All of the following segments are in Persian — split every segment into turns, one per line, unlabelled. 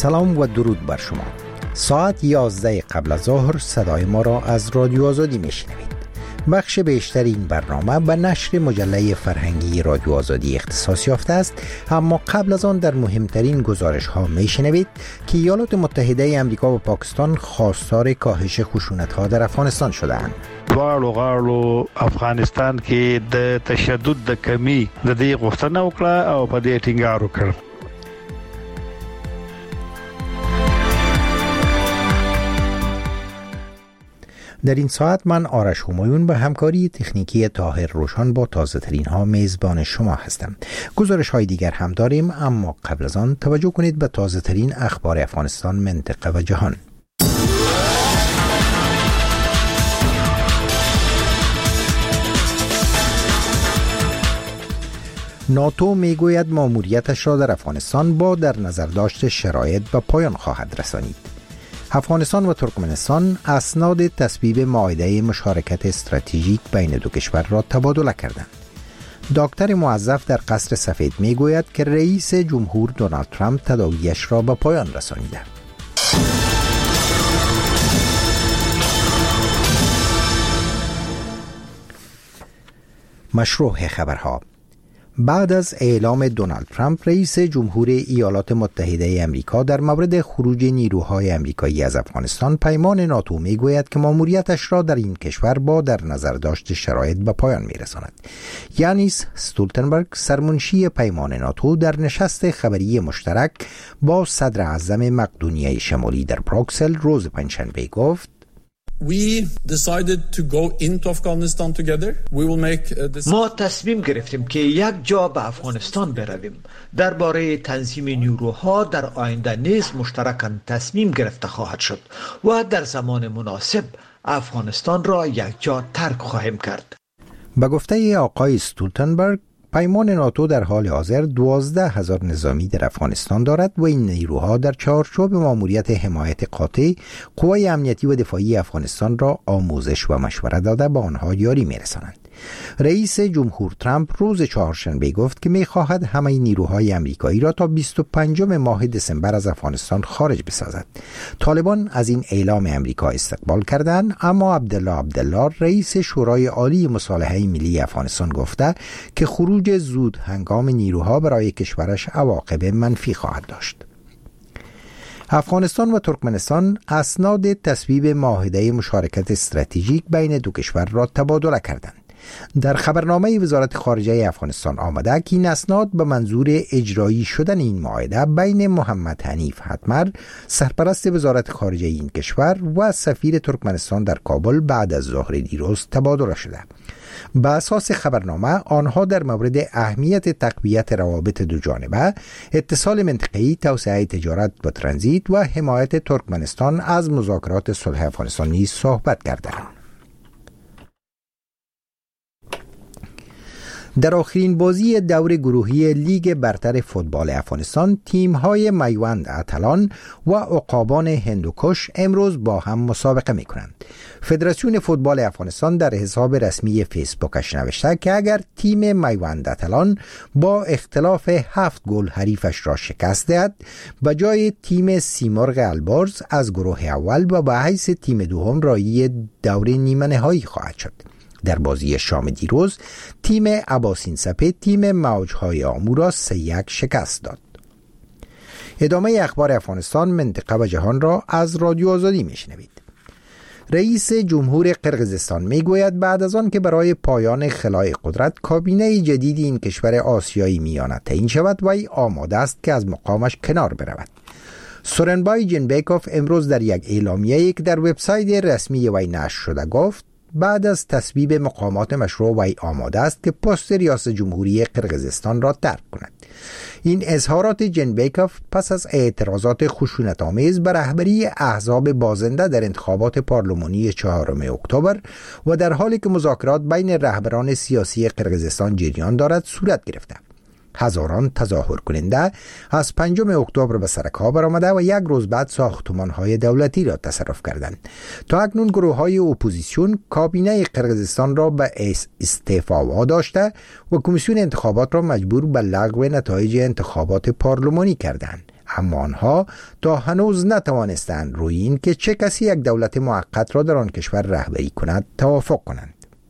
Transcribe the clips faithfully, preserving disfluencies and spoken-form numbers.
سلام و درود بر شما. ساعت یازده قبل از ظهر صدای ما را از رادیو آزادی میشنوید. بخش بیشتر این برنامه به نشر مجله فرهنگی رادیو آزادی اختصاص یافته است، اما قبل از آن در مهمترین گزارش ها میشنوید که ایالات متحده امریکا و پاکستان خواستار کاهش خشونت ها در افغانستان شده‌اند.
دواړو غاړو افغانستان کې د تشدد د کمی د دې غوښتنه وکړه او په دې ټینګار وکړ.
در این ساعت من آرش همایون به همکاری تکنیکی طاهر روشن با تازه ترین ها میزبان شما هستم. گزارش های دیگر هم داریم، اما قبل از آن توجه کنید به تازه ترین اخبار افغانستان، منطقه و جهان. ناتو میگوید مأموریتش را در افغانستان با در نظر داشت شرایط به پایان خواهد رسانید. افغانستان و ترکمنستان اسناد تصویب معاهده مشارکت استراتژیک بین دو کشور را تبادله کردند. دکتر موظف در قصر سفید میگوید که رئیس جمهور دونالد ترامپ تداویش را به پایان رسانیده. مشروع خبرها. بعد از اعلام دونالد ترامپ رئیس جمهور ایالات متحده امریکا در مورد خروج نیروهای امریکایی از افغانستان، پیمان ناتو میگوید که مأموریتش را در این کشور با در نظر داشت شرایط به پایان میرساند. یانیس استولتنبرگ، سرمنشی پیمان ناتو، در نشست خبری مشترک با صدر اعظم مقدونیه شمالی در بروکسل روز پنجشنبه گفت:
We decided to go into Afghanistan together. We will make a
ما تصمیم گرفتیم که یک جا به افغانستان برویم. درباره تنظیم نیروها در آینده نیز مشترکاً تصمیم گرفته خواهد شد و در زمان مناسب افغانستان را یک جا ترک خواهیم کرد.
به گفته آقای استولتنبرگ، پیمان ناتو در حال حاضر دوازده هزار نظامی در افغانستان دارد و این نیروها در چارچوب مأموریت حمایت قاطع قوای امنیتی و دفاعی افغانستان را آموزش و مشورت داده به آنها یاری می‌رسانند. رئیس جمهور ترامپ روز چهارشنبه گفت که می‌خواهد همه نیروهای امریکایی را تا بیست و پنجم ماه دسامبر از افغانستان خارج بسازد. طالبان از این اعلام امریکا استقبال کردند، اما عبدالله عبدالله، رئیس شورای عالی مصالحه ملی افغانستان، گفته که خروج زود هنگام نیروها برای کشورش عواقب منفی خواهد داشت. افغانستان و ترکمنستان اسناد تصویب معاهده مشارکت استراتژیک بین دو کشور را تبادله کردند. در خبرنامه وزارت خارجه افغانستان آمده که این اسناد به منظور اجرایی شدن این معاهده بین محمد حنیف حتمر، سرپرست وزارت خارجه این کشور، و سفیر ترکمنستان در کابل بعد از ظهر دیروز تبادله شده. به اساس خبرنامه، آنها در مورد اهمیت تقویت روابط دو جانبه، اتصال منطقه‌ای، توسعه تجارت و ترانزیت و حمایت ترکمنستان از مذاکرات صلح افغانستان نیز صحبت کردند. در آخرین بازی دور گروهی لیگ برتر فوتبال افغانستان، تیم‌های میوند اتلان و عقابان هندوکش امروز با هم مسابقه می‌کنند. فدراسیون فوتبال افغانستان در حساب رسمی فیسبوکش نوشته که اگر تیم میوند اتلان با اختلاف هفت گل حریفش را شکست دهد، به جای تیم سیمرغ البرز از گروه اول و به حیث تیم دوم راهی دور نیمه نهایی خواهد شد. در بازی شام دیروز، تیم اباسین سپه تیم موجهای آمو را سه یک شکست داد. ادامه اخبار افغانستان، منطقه و جهان را از رادیو آزادی میشنوید. رئیس جمهور قرقیزستان میگوید بعد از آن که برای پایان خلای قدرت کابینه جدید این کشور آسیایی میانه تعیین شود، وی آماده است که از مقامش کنار برود. سورنبای جنبیکوف امروز در یک اعلامیه‌ای که در وبسایت رسمی وی نشر شده گفت بعد از تصویب مقامات مشروع وی آماده است که پست ریاست جمهوری قرقیزستان را ترک کند. این اظهارات جنبیکوف پس از اعتراضات خشونت‌آمیز بر رهبری احزاب بازنده در انتخابات پارلمانی چهارم اکتبر و در حالی که مذاکرات بین رهبران سیاسی قرقیزستان جریان دارد صورت گرفته. هزاران تظاهر کننده از پنجم اکتبر به سرک‌ها برآمده و یک روز بعد ساختمان‌های دولتی را تصرف کردند. تا اکنون گروه‌های اپوزیسیون کابینه قرقیزستان را به استعفا واداشته و کمیسیون انتخابات را مجبور به لغو نتایج انتخابات پارلمانی کردند. اما آنها تا هنوز نتوانستند روی این که چه کسی یک دولت موقت را در آن کشور رهبری کند توافق کنند.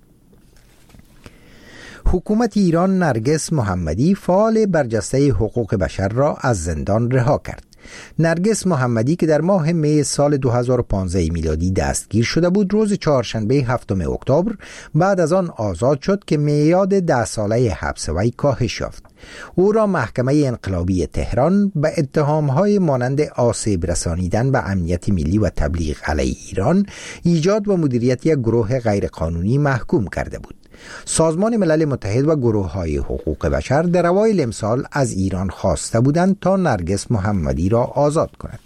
حکومت ایران نرگس محمدی فعال برجسته حقوق بشر را از زندان رها کرد. نرگس محمدی که در ماه می سال دو هزار و پانزده میلادی دستگیر شده بود، روز چهارشنبه هفتم اکتبر بعد از آن آزاد شد که میعاد ده ساله حبس وی کاهش یافت. او را محکمه انقلابی تهران به اتهام‌های مانند آسیب رسانیدن به امنیت ملی و تبلیغ علیه ایران، ایجاد و مدیریت یک گروه غیرقانونی محکوم کرده بود. سازمان ملل متحد و گروه‌های حقوق بشر در اوایل امسال از ایران خواسته بودند تا نرگس محمدی را آزاد کند.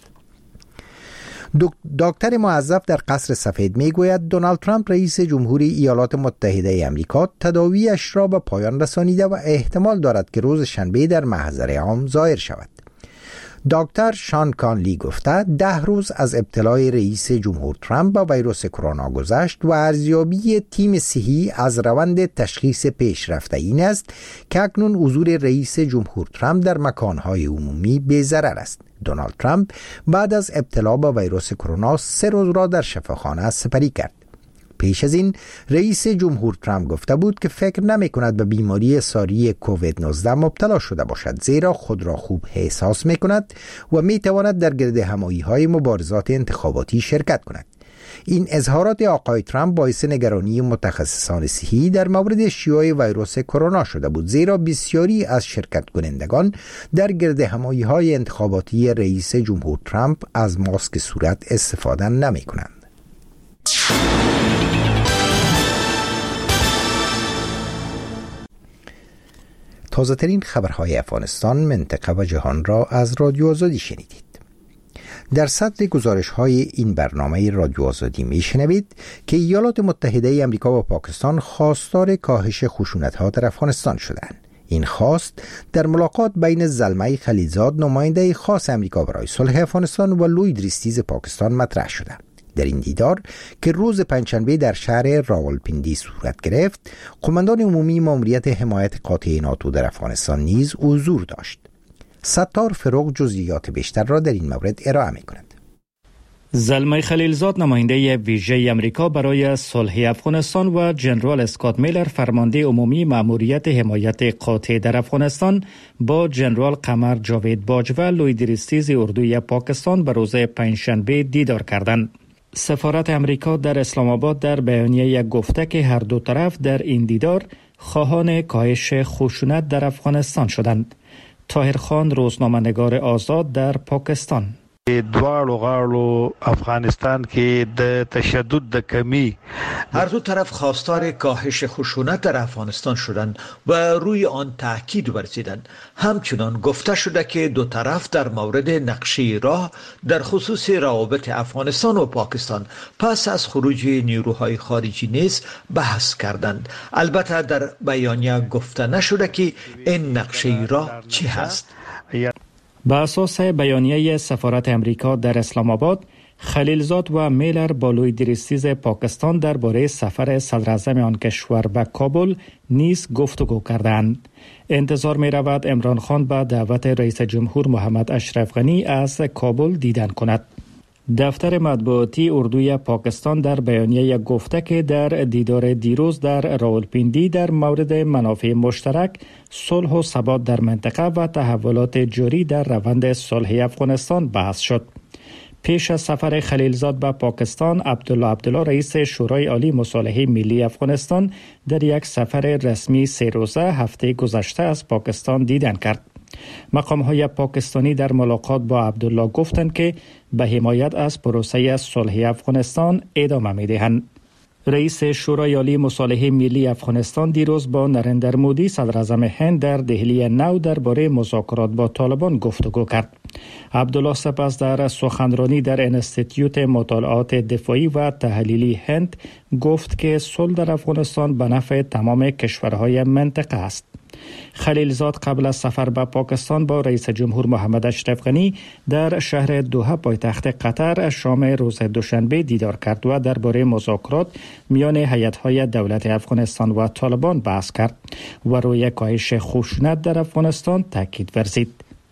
دکتر موظف در قصر سفید میگوید دونالد ترامپ رئیس جمهوری ایالات متحده آمریکا تداویش را به پایان رسانیده و احتمال دارد که روز شنبه در محضر عام ظاهر شود. دکتر شان کانلی گفته ده روز از ابتلای رئیس جمهور ترامپ با ویروس کرونا گذشت و ارزیابی تیم صحی از روند تشخیص پیشرفته این است که اکنون حضور رئیس جمهور ترامپ در مکانهای عمومی بی ضرر است. دونالد ترامپ بعد از ابتلا با ویروس کرونا سه روز را در شفاخانه سپری کرد. پیش از این رئیس جمهور ترامپ گفته بود که فکر نمی کند به بیماری ساری کووید نوزده مبتلا شده باشد، زیرا خود را خوب احساس می کند و می تواند در گرد همایی های مبارزات انتخاباتی شرکت کند. این اظهارات آقای ترامپ باعث نگرانی متخصصان صحی در مورد شیوع ویروس کرونا شده بود، زیرا بسیاری از شرکت کنندگان در گرد همایی های انتخاباتی رئیس جمهور ترامپ از ماسک صورت استفاده نمی کنند. تازه ترین خبرهای افغانستان، منطقه و جهان را از رادیو آزادی شنیدید. در صدر گزارش های این برنامه رادیو آزادی می شنوید که ایالات متحده آمریکا و پاکستان خواستار کاهش خشونت ها در افغانستان شدند. این خواست در ملاقات بین زلمه خلیلزاد، نماینده خاص آمریکا برای صلح افغانستان، و لوید ریستیز پاکستان مطرح شده. در این دیدار که روز پنجشنبه در شهر راولپیندی صورت گرفت، قماندان عمومی ماموریت حمایت قاطع ناتو در افغانستان نیز حضور داشت. ستار فروغ جزئیات بیشتر را در این مورد ارائه می‌کند.
زلمه خلیلزاد، نماینده ویژه آمریکا برای صلح افغانستان، و جنرال اسکات میلر، فرمانده عمومی ماموریت حمایت قاطع در افغانستان، با جنرال قمر جاوید باج و لوید ریستیز اردوی پاکستان به روز پنجشنبه دیدار کردند. سفارت امریکا در اسلام آباد در بیانیه گفته که هر دو طرف در این دیدار خواهان کاهش خشونت در افغانستان شدند. طاهر خان، روزنامه‌نگار آزاد در پاکستان.
دواړو غاړو افغانستان کې د تشدد د کمی،
هر دو طرف خواستار کاهش خشونت در افغانستان شدند و روی آن تاکید ورزیدند. همچنان گفته شده که دو طرف در مورد نقشه راه در خصوص روابط افغانستان و پاکستان پس از خروج نیروهای خارجی نیز بحث کردند. البته در بیانیه گفته نشده که این نقشه راه چی هست.
به اساس بیانیه سفارت امریکا در اسلام آباد، خلیلزاد و میلر با لوید ریستیز پاکستان درباره سفر صدر اعظم آن کشور به کابل نیز گفتگو کردند. انتظار می رود عمران خان به دعوت رئیس جمهور محمد اشرف غنی از کابل دیدن کند. دفتر مطبوعاتی اردوی پاکستان در بیانیه گفته که در دیدار دیروز در راولپیندی در مورد منافع مشترک، صلح و ثبات در منطقه و تحولات جاری در روند صلح افغانستان بحث شد. پیش از سفر خلیلزاد به پاکستان، عبدالله عبدالله، رئیس شورای عالی مصالحه ملی افغانستان، در یک سفر رسمی سه روزه هفته گذشته از پاکستان دیدن کرد. مقام‌های پاکستانی در ملاقات با عبدالله گفتند که به حمایت از پروسه صلح افغانستان ادامه می‌دهند. رئیس شورای عالی مصالحه ملی افغانستان دیروز با نریندر مودی، صدر اعظم هند، در دهلی نو درباره مذاکرات با طالبان گفتگو کرد. عبدالله سپس در سخنرانی در انستیتیوت مطالعات دفاعی و تحلیلی هند گفت که صلح در افغانستان به نفع تمام کشورهای منطقه است. خلیلزاد قبل از سفر به پاکستان با رئیس جمهور محمد اشرف غنی در شهر دوحه پایتخت قطر شام روز دوشنبه دیدار کرد و درباره مذاکرات میان هیئت‌های دولت افغانستان و طالبان بحث کرد و روی کاهش خشونت در افغانستان تاکید ورزید.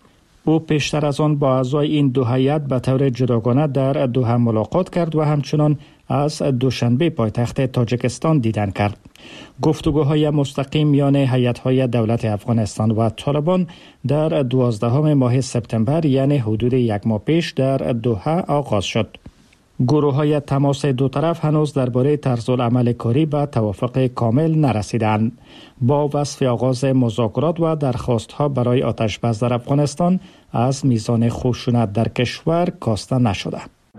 او پیشتر از آن با اعضای این دو هیئت به طور جداگانه در دوحه ملاقات کرد و همچنان از دوشنبه پایتخت تاجیکستان دیدن کرد. گفتگوهای مستقیم میان هیئت‌های دولت افغانستان و طالبان در دوازدهم ماه سپتامبر یعنی حدود یک ماه پیش در دوحه آغاز شد. گروه‌های تماس دو طرف هنوز درباره طرزالعمل کاری به توافق کامل نرسیدند. با وصف آغاز مذاکرات و درخواست‌ها برای آتش‌بس در افغانستان از میزان خشونت در کشور کاسته نشده.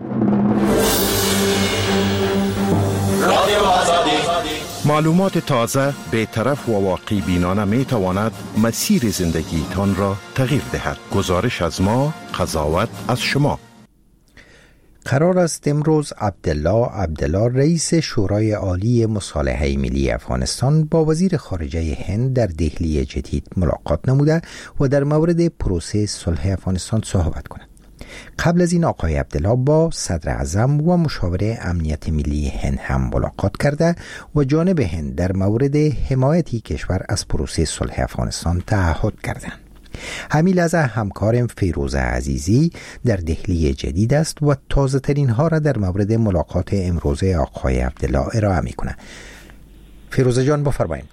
معلومات تازه، بی‌طرف و واقعی بینانه می تواند مسیر زندگیتان را تغییر دهد. گزارش از ما، قضاوت از شما.
قرار است امروز عبدالله عبدالله رئیس شورای عالی مصالحه ملی افغانستان با وزیر خارجه هند در دهلی جدید ملاقات نموده و در مورد پروسه صلح افغانستان صحبت کند. قبل از این آقای عبدالله با صدر اعظم و مشاور امنیت ملی هند هم ملاقات کرده و جانب هند در مورد حمایتی کشور از پروسه صلح افغانستان تعهد کردند. همین لحظه همکارم فیروزه عزیزی در دهلی جدید است و تازه ترین ها را در مورد ملاقات امروز آقای عبدالله ارائه می کنه. فیروزه جان بفرمایید.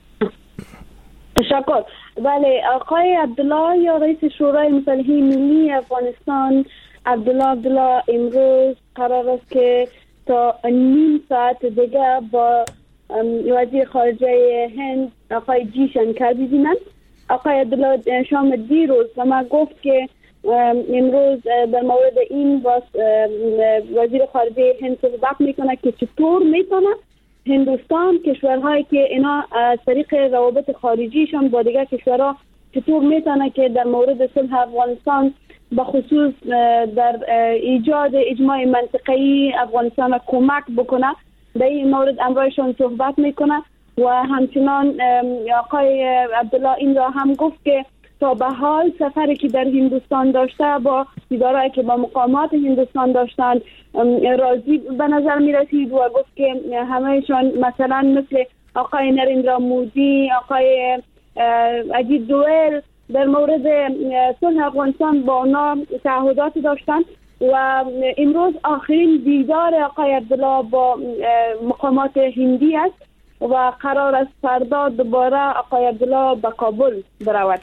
تشکر. بله، آقای عبدالله یا رئیس شورای مصالحه ملی افغانستان عبدالله عبدالله امروز قرار است که تا نیم ساعت دیگه با وزیر خارجه هند آقای جی شنکر ببینند. آقای عبدالله شام دیروز و ما گفت که امروز در مورد این با وزیر خارجه هند صحبت میکنه که چطور میتونه هندوستان، کشورهایی که اینا از طریق روابط خارجیشان با دیگر کشورها چطور میتونه که در مورد صلح افغانستان به خصوص در ایجاد اجماع منطقه‌ای افغانستان کمک بکنه. در این مورد امرایشان صحبت میکنه و همچنان آقای عبدالله این را هم گفت که تا به حال سفری که در هندوستان داشته با اداره‌ای که با مقامات هندوستان داشتن راضی به نظر می رسید و گفت که همهشان مثلا مثل آقای نریندرا مودی، آقای اجیت دوئل در مورد صلح افغانستان با اونا تعهدات داشتن و امروز آخرین دیدار آقای عبدالله با مقامات هندی است و قرار است فردا دوباره آقای عبدالله به کابل برود.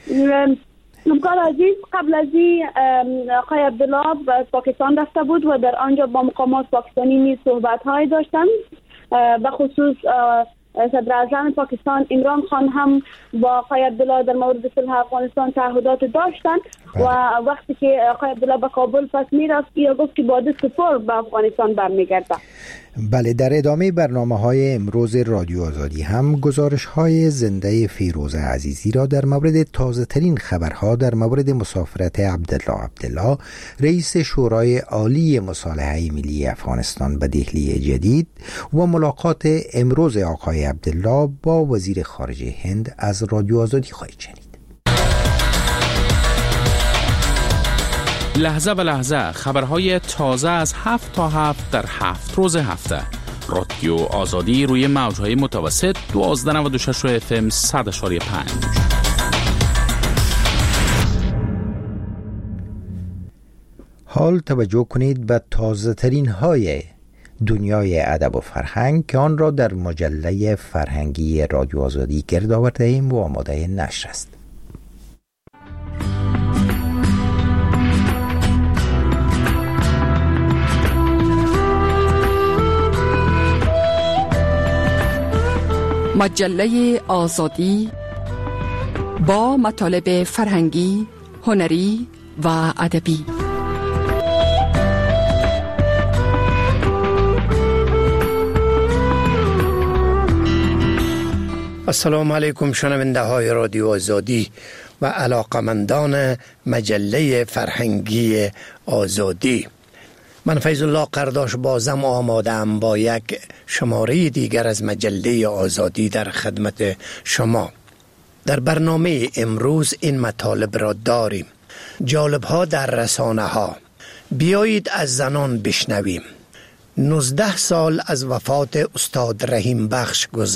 همکار عزیز قبل از این آقای عبدالله به پاکستان رفته بود و در آنجا با مقامات پاکستانی نیز صحبت‌های داشتند. به خصوص صدر اعظم پاکستان عمران خان هم با آقای عبدالله در مورد صلح افغانستان تعهدات داشتند و وقتی که آقای عبدالله به کابل پس میرفت یا گفت که با دست پر به افغانستان برمیگرده.
بله، در ادامه برنامه های امروز رادیو آزادی هم گزارش های زنده فیروزه عزیزی را در مورد تازه ترین خبرها در مورد مسافرت عبدالله عبدالله رئیس شورای عالی مصالحه ملی افغانستان به دهلی جدید و ملاقات امروز آقای عبدالله با وزیر خارجه هند از رادیو آزادی خواهید شنید.
لحظه به لحظه خبرهای تازه از هفت تا هفت در هفت روز هفته. رادیو آزادی روی موجهای متوسط دوازده نود و شش اف ام صد اشاری پنج.
حال توجه کنید به تازه ترین های دنیای ادب و فرهنگ که آن را در مجله فرهنگی رادیو آزادی گرد آورده ایم و آماده نشر است.
مجله آزادی با مطالب فرهنگی، هنری و ادبی.
السلام علیکم شنونده های رادیو آزادی و علاقمندان مجله فرهنگی آزادی. من فیض الله قرداش بازم آمادم با یک شماره دیگر از مجله آزادی در خدمت شما. در برنامه امروز این مطالب را داریم. جالب‌ها در رسانه ها. بیایید از زنان بشنویم. نوزده سال از وفات استاد رحیم بخش گذشت.